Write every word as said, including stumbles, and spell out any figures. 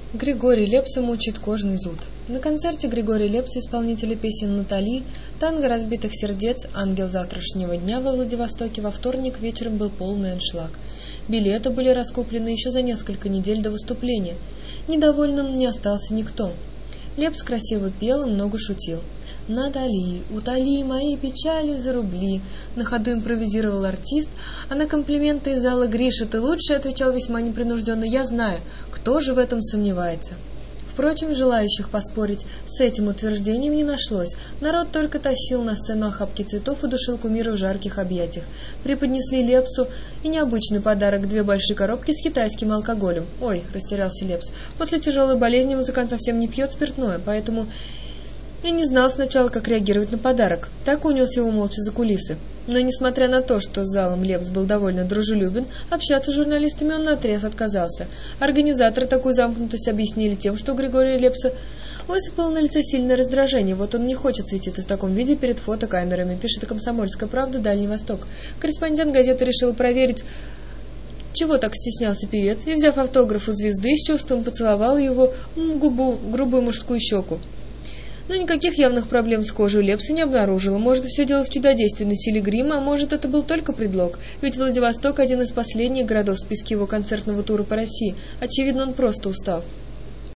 Григорий Лепса мучит кожный зуд. На концерте Григория Лепса, исполнителя песен «Натали», «Танго разбитых сердец», «Ангел завтрашнего дня» во Владивостоке во вторник вечером был полный аншлаг. Билеты были раскуплены еще за несколько недель до выступления. Недовольным не остался никто. Лепс красиво пел и много шутил. «Натали, утоли мои печали за рубли», на ходу импровизировал артист, а на комплименты из зала «Гриша, ты лучший», отвечал весьма непринужденно: «Я знаю, кто же в этом сомневается». Впрочем, желающих поспорить с этим утверждением не нашлось. Народ только тащил на сцену охапки цветов и душил кумира в жарких объятиях. Преподнесли Лепсу и необычный подарок — две большие коробки с китайским алкоголем. «Ой», — растерялся Лепс, — «после тяжелой болезни музыкант совсем не пьет спиртное, поэтому...» И не знал сначала, как реагировать на подарок. Так унес его молча за кулисы. Но, несмотря на то, что с залом Лепс был довольно дружелюбен, общаться с журналистами он наотрез отказался. Организаторы такую замкнутость объяснили тем, что у Григория Лепса высыпало на лице сильное раздражение. Вот он не хочет светиться в таком виде перед фотокамерами, пишет «Комсомольская правда», Дальний Восток. Корреспондент газеты решил проверить, чего так стеснялся певец, и, взяв автограф у звезды, с чувством поцеловал его губу, грубую мужскую щеку. Но никаких явных проблем с кожей у Лепса не обнаружила. Может, все дело в чудодейственной силе грима, а может, это был только предлог. Ведь Владивосток — один из последних городов в списке его концертного тура по России. Очевидно, он просто устал.